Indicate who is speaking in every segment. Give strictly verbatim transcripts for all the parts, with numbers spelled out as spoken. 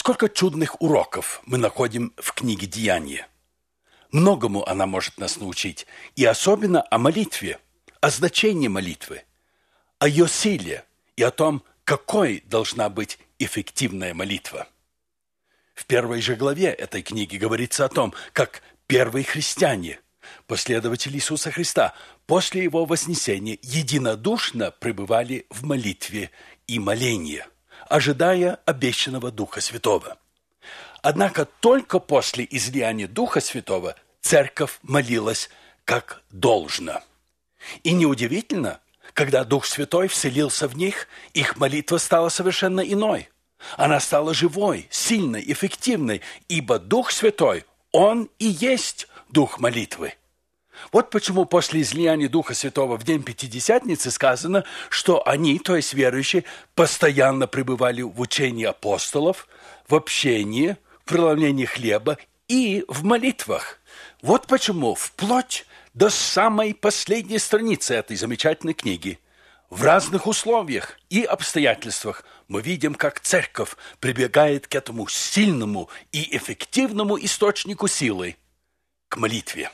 Speaker 1: Сколько чудных уроков мы находим в книге «Деяния». Многому она может нас научить, и особенно о молитве, о значении молитвы, о ее силе и о том, какой должна быть эффективная молитва. В первой же главе этой книги говорится о том, как первые христиане, последователи Иисуса Христа, после Его вознесения единодушно пребывали в молитве и молении, ожидая обещанного Духа Святого. Однако только после излияния Духа Святого церковь молилась как должно. И неудивительно, когда Дух Святой вселился в них, их молитва стала совершенно иной. Она стала живой, сильной, эффективной, ибо Дух Святой, Он и есть Дух молитвы. Вот почему после излияния Духа Святого в день Пятидесятницы сказано, что они, то есть верующие, постоянно пребывали в учении апостолов, в общении, в преломлении хлеба и в молитвах. Вот почему вплоть до самой последней страницы этой замечательной книги в разных условиях и обстоятельствах мы видим, как церковь прибегает к этому сильному и эффективному источнику силы, к молитве.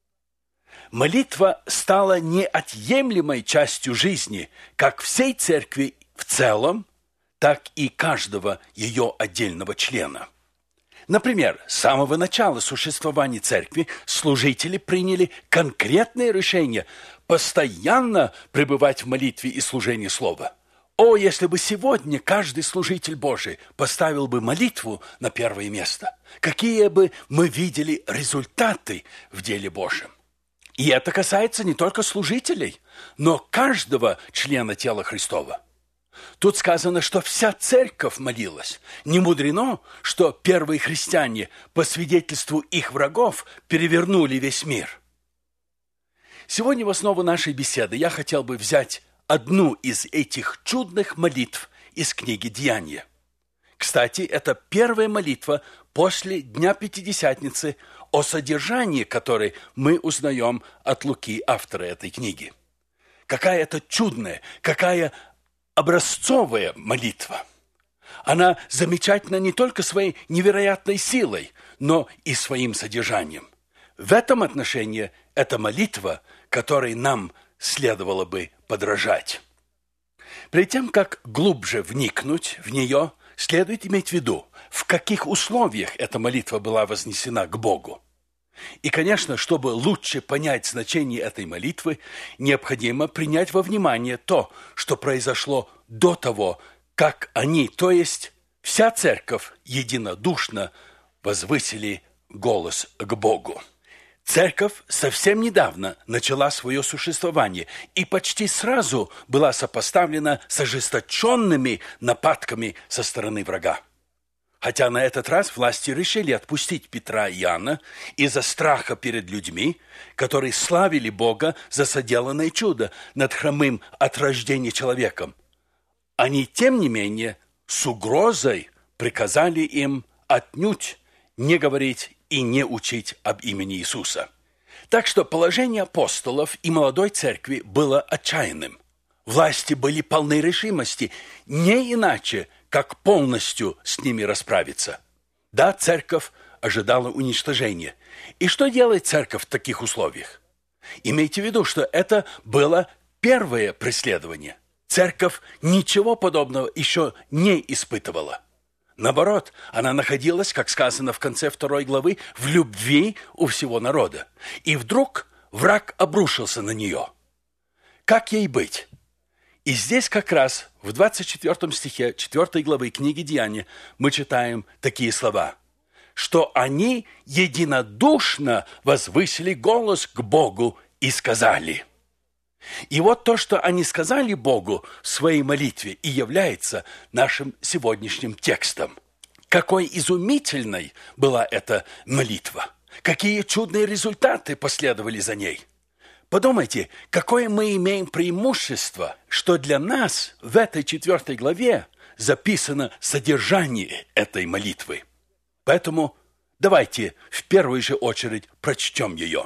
Speaker 1: Молитва стала неотъемлемой частью жизни как всей церкви в целом, так и каждого ее отдельного члена. Например, с самого начала существования церкви служители приняли конкретное решение постоянно пребывать в молитве и служении слова. О, если бы сегодня каждый служитель Божий поставил бы молитву на первое место, какие бы мы видели результаты в деле Божьем. И это касается не только служителей, но каждого члена тела Христова. Тут сказано, что вся церковь молилась. Не мудрено, что первые христиане, по свидетельству их врагов, перевернули весь мир. Сегодня в основу нашей беседы я хотел бы взять одну из этих чудных молитв из книги «Деяния». Кстати, это первая молитва после Дня Пятидесятницы, о содержании которой мы узнаем от Луки, автора этой книги. Какая это чудная, какая образцовая молитва. Она замечательна не только своей невероятной силой, но и своим содержанием. В этом отношении это молитва, которой нам следовало бы подражать. Перед тем, как глубже вникнуть в нее, следует иметь в виду, в каких условиях эта молитва была вознесена к Богу. И, конечно, чтобы лучше понять значение этой молитвы, необходимо принять во внимание то, что произошло до того, как они, то есть вся церковь, единодушно возвысили голос к Богу. Церковь совсем недавно начала свое существование и почти сразу была сопоставлена с ожесточенными нападками со стороны врага. Хотя на этот раз власти решили отпустить Петра и Иоанна из-за страха перед людьми, которые славили Бога за соделанное чудо над хромым от рождения человеком. Они, тем не менее, с угрозой приказали им отнюдь не говорить и не учить об имени Иисуса. Так что положение апостолов и молодой церкви было отчаянным. Власти были полны решимости, не иначе, как полностью с ними расправиться. Да, церковь ожидала уничтожения. И что делает церковь в таких условиях? Имейте в виду, что это было первое преследование. Церковь ничего подобного еще не испытывала. Наоборот, она находилась, как сказано в конце второй главы, в любви у всего народа. И вдруг враг обрушился на нее. Как ей быть? И здесь как раз в двадцать четвёртом стихе четвёртой главы книги «Деяния» мы читаем такие слова, что они единодушно возвысили голос к Богу и сказали. И вот то, что они сказали Богу в своей молитве, и является нашим сегодняшним текстом. Какой изумительной была эта молитва! Какие чудные результаты последовали за ней! Подумайте, какое мы имеем преимущество, что для нас в этой четвертой главе записано содержание этой молитвы. Поэтому давайте в первую же очередь прочтем ее.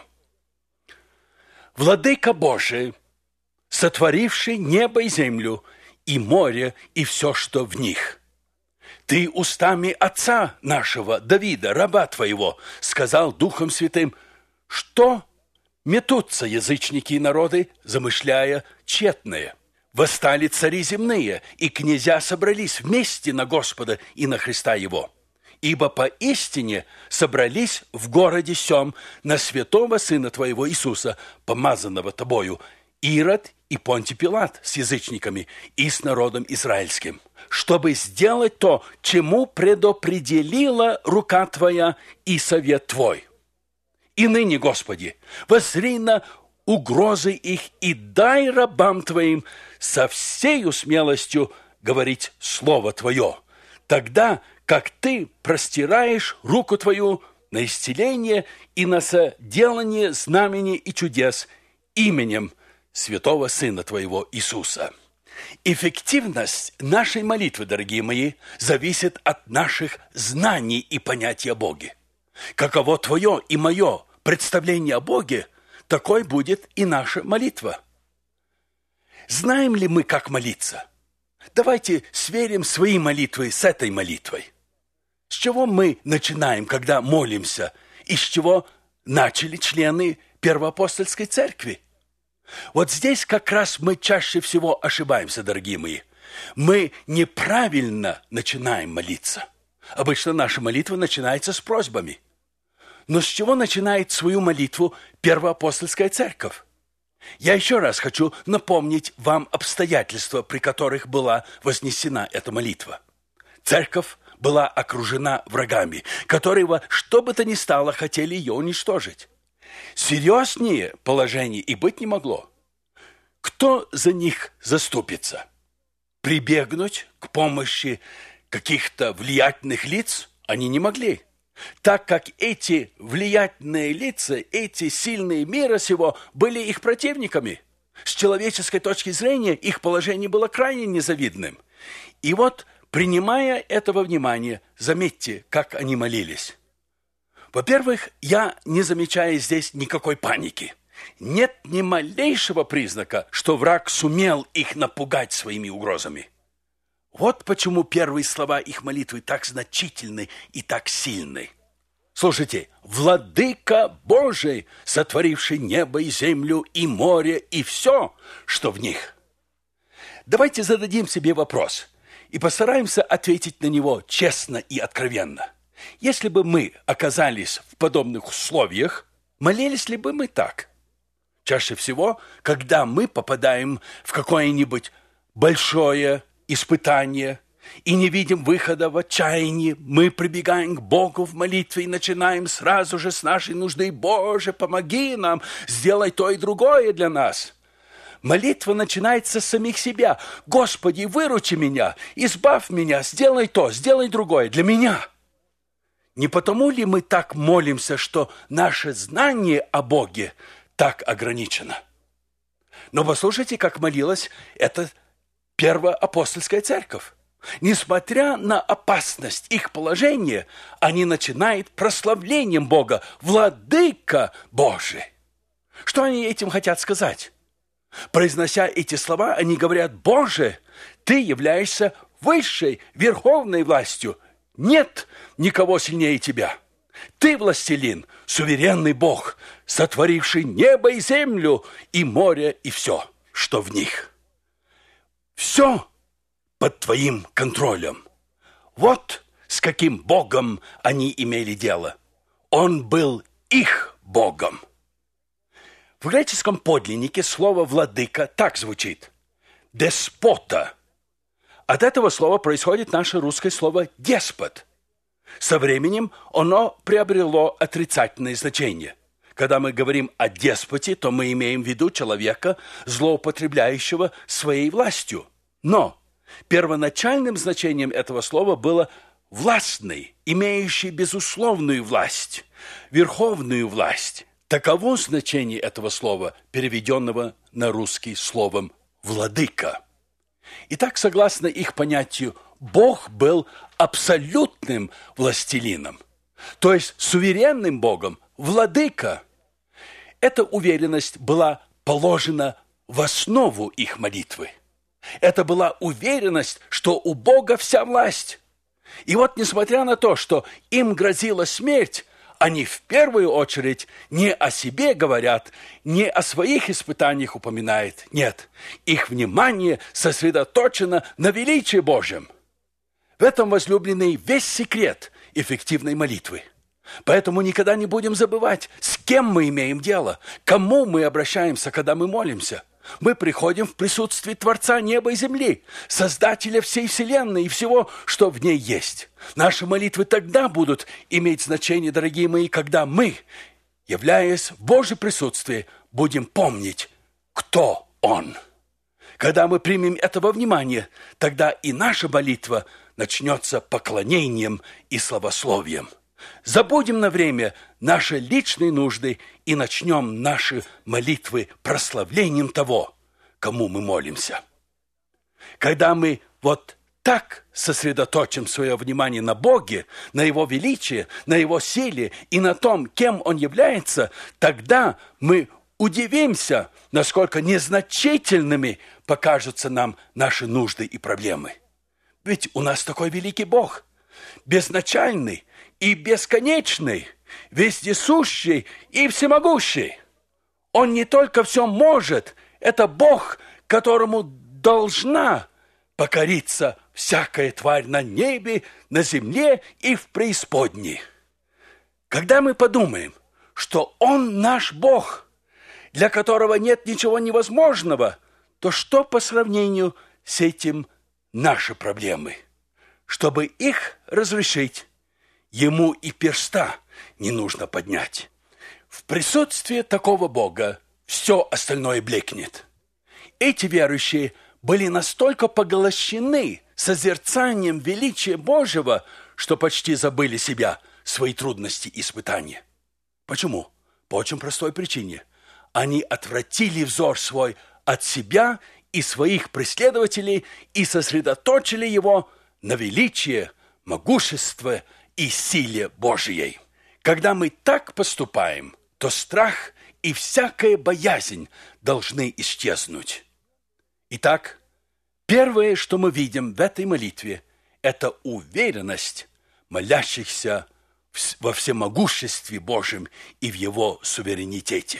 Speaker 1: «Владыка Божий, сотворивший небо и землю, и море, и все, что в них, Ты устами отца нашего, Давида, раба твоего, сказал Духом Святым, что метутся язычники и народы, замышляя тщетное. Восстали цари земные, и князья собрались вместе на Господа и на Христа Его. Ибо поистине собрались в городе сем на святого Сына Твоего Иисуса, помазанного Тобою, Ирод и Понтий Пилат с язычниками и с народом израильским, чтобы сделать то, чему предопределила рука Твоя и совет Твой. И ныне, Господи, воззри на угрозы их и дай рабам Твоим со всею смелостью говорить Слово Твое, тогда как Ты простираешь руку Твою на исцеление и на соделание знамений и чудес именем святого Сына Твоего Иисуса. Эффективность нашей молитвы, дорогие мои, зависит от наших знаний и понятия о Боге. Каково Твое и мое представление о Боге, такой будет и наша молитва. Знаем ли мы, как молиться? Давайте сверим свои молитвы с этой молитвой. С чего мы начинаем, когда молимся, и с чего начали члены Первоапостольской церкви? Вот здесь как раз мы чаще всего ошибаемся, дорогие мои. Мы неправильно начинаем молиться. Обычно наша молитва начинается с просьбами. Но с чего начинает свою молитву Первоапостольская церковь? Я еще раз хочу напомнить вам обстоятельства, при которых была вознесена эта молитва. Церковь была окружена врагами, которые во что бы то ни стало хотели ее уничтожить. Серьезнее положение и быть не могло. Кто за них заступится? Прибегнуть к помощи каких-то влиятельных лиц они не могли, так как эти влиятельные лица, эти сильные мира сего были их противниками. С человеческой точки зрения их положение было крайне незавидным. И вот, принимая это во внимание, заметьте, как они молились. Во-первых, я не замечаю здесь никакой паники. Нет ни малейшего признака, что враг сумел их напугать своими угрозами. Вот почему первые слова их молитвы так значительны и так сильны. Слушайте, «Владыка Божий, сотворивший небо и землю, и море, и все, что в них». Давайте зададим себе вопрос и постараемся ответить на него честно и откровенно. Если бы мы оказались в подобных условиях, молились ли бы мы так? Чаще всего, когда мы попадаем в какое-нибудь большое испытание и не видим выхода в отчаянии, мы прибегаем к Богу в молитве и начинаем сразу же с нашей нужды: «Боже, помоги нам, сделай то и другое для нас». Молитва начинается с самих себя. «Господи, выручи меня, избавь меня, сделай то, сделай другое для меня». Не потому ли мы так молимся, что наше знание о Боге так ограничено? Но послушайте, как молилась эта Первоапостольская церковь. Несмотря на опасность их положения, они начинают прославлением Бога: «Владыка Божий». Что они этим хотят сказать? Произнося эти слова, они говорят: «Боже, Ты являешься высшей, верховной властью. Нет никого сильнее Тебя. Ты властелин, суверенный Бог, сотворивший небо и землю, и море, и все, что в них. Все под Твоим контролем». Вот с каким Богом они имели дело. Он был их Богом. В греческом подлиннике слово «владыка» так звучит: «деспота». От этого слова происходит наше русское слово «деспот». Со временем оно приобрело отрицательное значение. Когда мы говорим о деспоте, то мы имеем в виду человека, злоупотребляющего своей властью. Но первоначальным значением этого слова было «властный», имеющий безусловную власть, верховную власть. Таково значение этого слова, переведенного на русский словом «владыка». Итак, согласно их понятию, Бог был абсолютным властелином, то есть суверенным Богом, владыка. Эта уверенность была положена в основу их молитвы. Это была уверенность, что у Бога вся власть. И вот, несмотря на то, что им грозила смерть, они в первую очередь не о себе говорят, не о своих испытаниях упоминают. Нет, их внимание сосредоточено на величии Божьем. В этом, возлюбленный, весь секрет эффективной молитвы. Поэтому никогда не будем забывать, с кем мы имеем дело, к кому мы обращаемся, когда мы молимся. Мы приходим в присутствие Творца неба и земли, Создателя всей вселенной и всего, что в ней есть. Наши молитвы тогда будут иметь значение, дорогие мои, когда мы, являясь в Божьем присутствии, будем помнить, кто Он. Когда мы примем это во внимание, тогда и наша молитва начнется поклонением и славословием. Забудем на время наши личные нужды и начнем наши молитвы прославлением того, кому мы молимся. Когда мы вот так сосредоточим свое внимание на Боге, на Его величии, на Его силе и на том, кем Он является, тогда мы удивимся, насколько незначительными покажутся нам наши нужды и проблемы. Ведь у нас такой великий Бог, безначальный и бесконечный, вездесущий и всемогущий. Он не только все может, это Бог, которому должна покориться всякая тварь на небе, на земле и в преисподней. Когда мы подумаем, что Он наш Бог, для которого нет ничего невозможного, то что по сравнению с этим наши проблемы? Чтобы их разрешить, Ему и перста не нужно поднять. В присутствии такого Бога все остальное блекнет. Эти верующие были настолько поглощены созерцанием величия Божьего, что почти забыли себя, свои трудности и испытания. Почему? По очень простой причине. Они отвратили взор свой от себя и своих преследователей и сосредоточили его на величие, могуществе и силе Божией. Когда мы так поступаем, то страх и всякая боязнь должны исчезнуть. Итак, первое, что мы видим в этой молитве, это уверенность молящихся во всемогуществе Божьем и в Его суверенитете.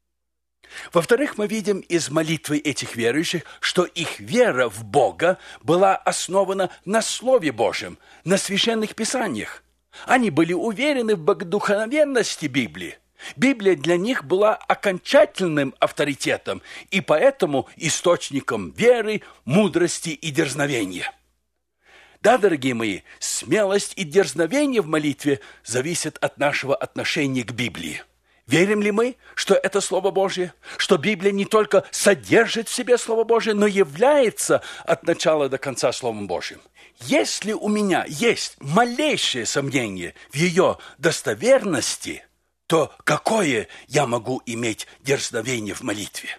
Speaker 1: Во-вторых, мы видим из молитвы этих верующих, что их вера в Бога была основана на Слове Божьем, на священных писаниях. Они были уверены в богодухновенности Библии. Библия для них была окончательным авторитетом и поэтому источником веры, мудрости и дерзновения. Да, дорогие мои, смелость и дерзновение в молитве зависят от нашего отношения к Библии. Верим ли мы, что это Слово Божье? Что Библия не только содержит в себе Слово Божье, но является от начала до конца Словом Божьим? Если у меня есть малейшее сомнение в ее достоверности, то какое я могу иметь дерзновение в молитве?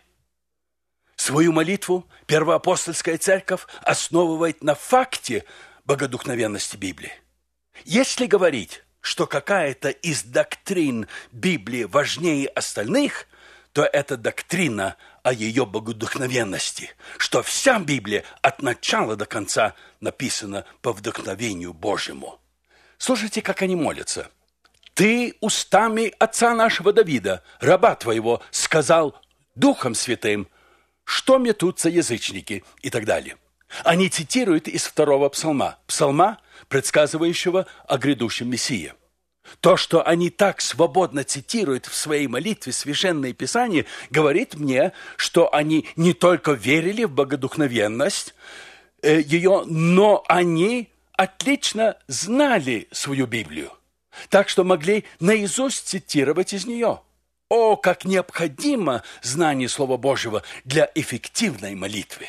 Speaker 1: Свою молитву Первоапостольская Церковь основывает на факте богодухновенности Библии. Если говорить, что какая-то из доктрин Библии важнее остальных, то это доктрина о ее богодухновенности, что вся Библия от начала до конца написана по вдохновению Божьему. Слушайте, как они молятся. «Ты устами отца нашего Давида, раба твоего, сказал Духом Святым, что метутся язычники» и так далее. Они цитируют из второго псалма, псалма, предсказывающего о грядущем Мессии. То, что они так свободно цитируют в своей молитве Священное Писание, говорит мне, что они не только верили в богодухновенность э, ее, но они отлично знали свою Библию, так что могли наизусть цитировать из нее. О, как необходимо знание Слова Божьего для эффективной молитвы!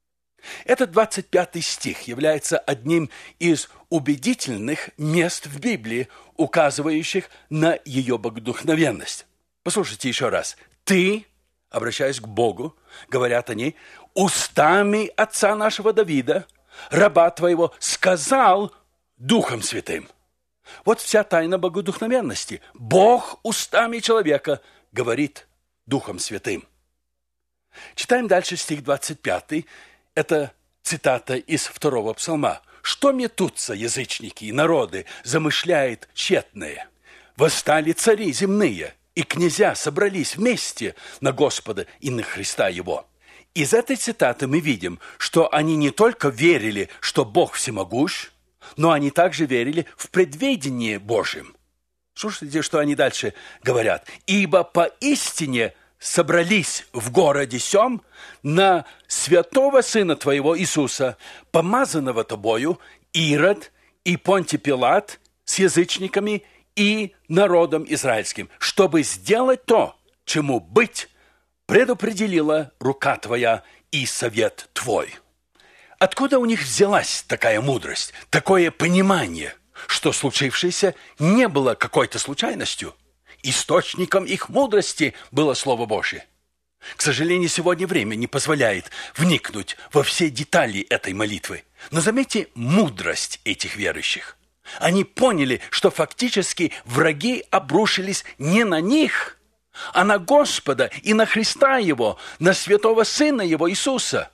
Speaker 1: Этот двадцать пятый стих является одним из убедительных мест в Библии, указывающих на ее богодухновенность. Послушайте еще раз. «Ты», обращаясь к Богу, говорят они, «устами отца нашего Давида, раба твоего, сказал Духом Святым». Вот вся тайна богодухновенности. Бог устами человека говорит Духом Святым. Читаем дальше стих двадцать пятый. Это цитата из второго псалма. что метутся язычники и народы, замышляет тщетное. Восстали цари земные, и князья собрались вместе на Господа и на Христа Его. Из этой цитаты мы видим, что они не только верили, что Бог всемогущ, но они также верили в предведение Божьем. Слушайте, что они дальше говорят. «Ибо поистине собрались в городе сем на святого Сына Твоего Иисуса, помазанного Тобою, Ирод и Понтий Пилат с язычниками и народом израильским, чтобы сделать то, чему быть предопределила рука Твоя и совет Твой». Откуда у них взялась такая мудрость, такое понимание, что случившееся не было какой-то случайностью? Источником их мудрости было Слово Божье. К сожалению, сегодня время не позволяет вникнуть во все детали этой молитвы. Но заметьте мудрость этих верующих. Они поняли, что фактически враги обрушились не на них, а на Господа и на Христа Его, на святого Сына Его Иисуса.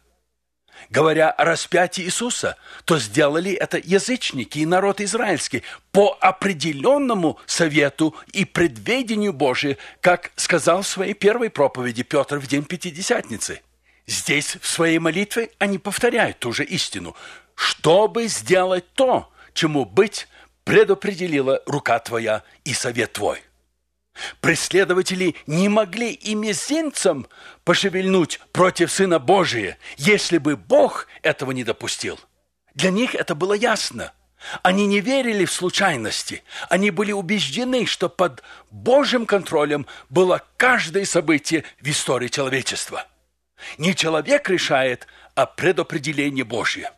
Speaker 1: Говоря о распятии Иисуса, то сделали это язычники и народ израильский по определенному совету и предведению Божию, как сказал в своей первой проповеди Петр в день Пятидесятницы. Здесь в своей молитве они повторяют ту же истину, чтобы сделать то, чему быть предопределила рука Твоя и совет Твой. Преследователи не могли и мизинцем пошевельнуть против Сына Божия, если бы Бог этого не допустил. Для них это было ясно. Они не верили в случайности. Они были убеждены, что под Божьим контролем было каждое событие в истории человечества. Не человек решает, а предопределение Божье.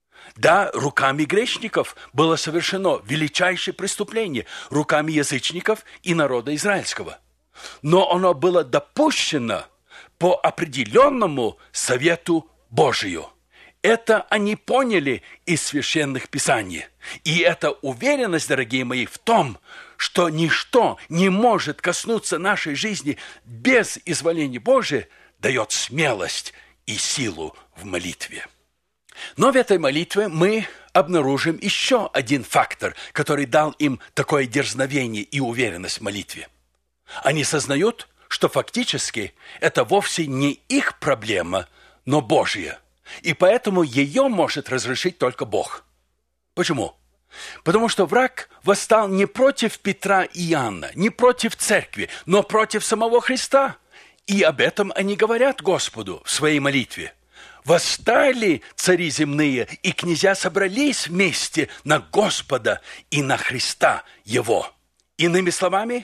Speaker 1: Да, руками грешников было совершено величайшее преступление, руками язычников и народа израильского. Но оно было допущено по определенному совету Божию. Это они поняли из священных писаний. И эта уверенность, дорогие мои, в том, что ничто не может коснуться нашей жизни без изволения Божия, дает смелость и силу в молитве. Но в этой молитве мы обнаружим еще один фактор, который дал им такое дерзновение и уверенность в молитве. Они сознают, что фактически это вовсе не их проблема, но Божья. И поэтому ее может разрешить только Бог. Почему? Потому что враг восстал не против Петра и Иоанна, не против церкви, но против самого Христа. И об этом они говорят Господу в своей молитве. «Восстали цари земные, и князья собрались вместе на Господа и на Христа Его». Иными словами,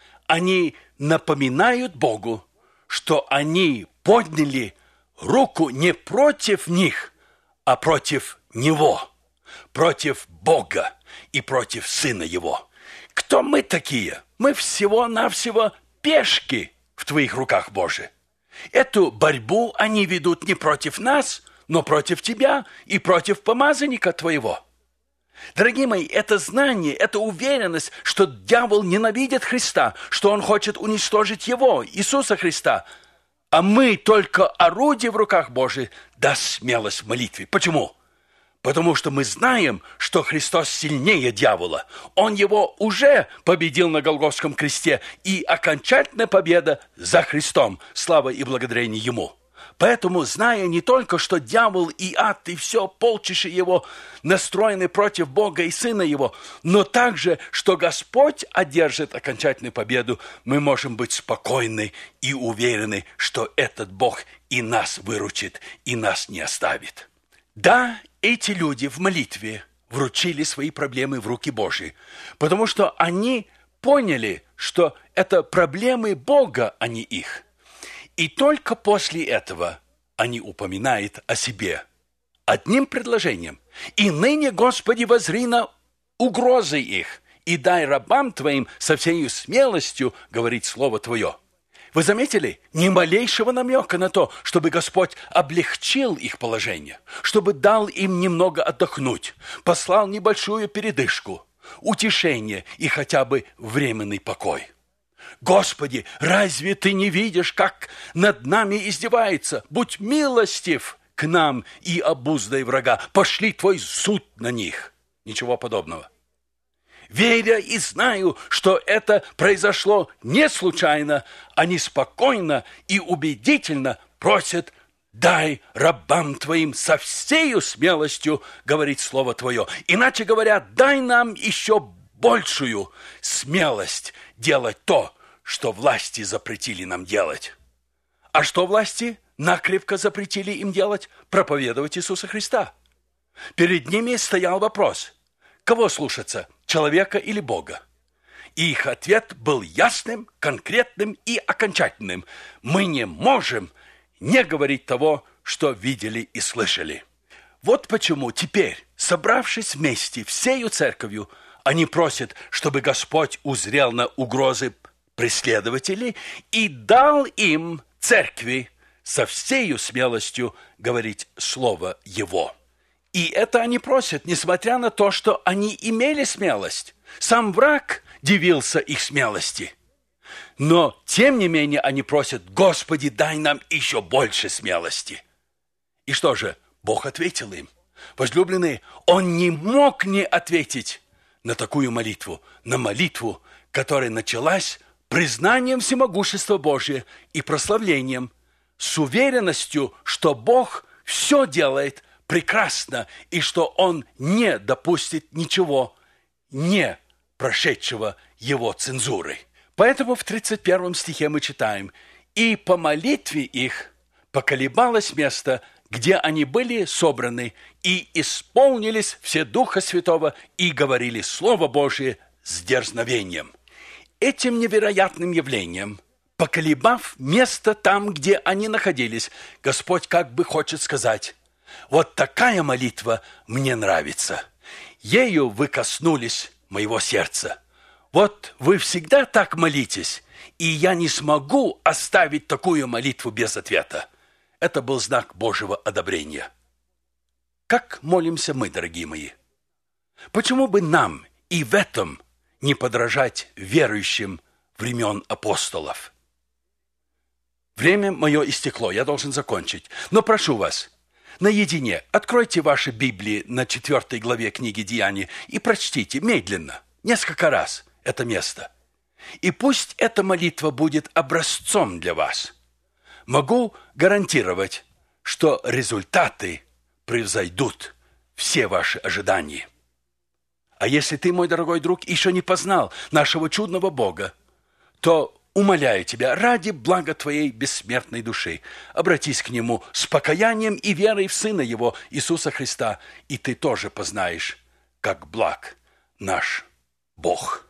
Speaker 1: они напоминают Богу, что они подняли руку не против них, а против Него, против Бога и против Сына Его. Кто мы такие? Мы всего-навсего пешки в Твоих руках, Боже. Эту борьбу они ведут не против нас, но против Тебя и против помазанника Твоего. Дорогие мои, это знание, это уверенность, что дьявол ненавидит Христа, что он хочет уничтожить Его, Иисуса Христа, а мы только орудие в руках Божьих, даст смелость в молитве. Почему? Потому что мы знаем, что Христос сильнее дьявола. Он его уже победил на Голгофском кресте, и окончательная победа за Христом. Слава и благодарение Ему. Поэтому, зная не только, что дьявол и ад, и все полчище его настроены против Бога и Сына Его, но также, что Господь одержит окончательную победу, мы можем быть спокойны и уверены, что этот Бог и нас выручит, и нас не оставит. Да, эти люди в молитве вручили свои проблемы в руки Божьи, потому что они поняли, что это проблемы Бога, а не их. И только после этого они упоминают о себе одним предложением. «И ныне, Господи, воззри на угрозы их, и дай рабам Твоим со всей смелостью говорить Слово Твое». Вы заметили? Ни малейшего намека на то, чтобы Господь облегчил их положение, чтобы дал им немного отдохнуть, послал небольшую передышку, утешение и хотя бы временный покой. «Господи, разве Ты не видишь, как над нами издевается? Будь милостив к нам и обуздай врага, пошли твой суд на них». Ничего подобного. Веря и знаю, что это произошло не случайно, они спокойно и убедительно просят: «Дай рабам твоим со всею смелостью говорить слово твое». Иначе говоря, дай нам еще большую смелость делать то, что власти запретили нам делать. А что власти накрепко запретили им делать? Проповедовать Иисуса Христа. Перед ними стоял вопрос: кого слушаться, человека или Бога? И их ответ был ясным, конкретным и окончательным: мы не можем не говорить того, что видели и слышали. Вот почему теперь, собравшись вместе всею церковью, они просят, чтобы Господь узрел на угрозы преследователей и дал им, церкви, со всею смелостью говорить слово Его. И это они просят, несмотря на то, что они имели смелость. Сам враг дивился их смелости. Но, тем не менее, они просят: «Господи, дай нам еще больше смелости». И что же? Бог ответил им. Возлюбленные, Он не мог не ответить на такую молитву, на молитву, которая началась признанием всемогущества Божия и прославлением, с уверенностью, что Бог все делает прекрасно и что Он не допустит ничего не прошедшего Его цензурой. Поэтому в тридцать первом стихе мы читаем: «И по молитве их поколебалось место, где они были собраны, и исполнились все Духа Святого, и говорили Слово Божие с дерзновением». Этим невероятным явлением, поколебав место там, где они находились, Господь как бы хочет сказать: вот такая молитва мне нравится. Ею вы коснулись моего сердца. Вот вы всегда так молитесь, и я не смогу оставить такую молитву без ответа. Это был знак Божьего одобрения. Как молимся мы, дорогие мои? Почему бы нам и в этом не подражать верующим времен апостолов? Время мое истекло, я должен закончить. Но прошу вас, наедине откройте ваши Библии на четвертой главе книги Деяний и прочтите медленно, несколько раз это место. И пусть эта молитва будет образцом для вас. Могу гарантировать, что результаты превзойдут все ваши ожидания. А если ты, мой дорогой друг, еще не познал нашего чудного Бога, то умоляю тебя, ради блага твоей бессмертной души, обратись к Нему с покаянием и верой в Сына Его, Иисуса Христа, и ты тоже познаешь, как благ наш Бог.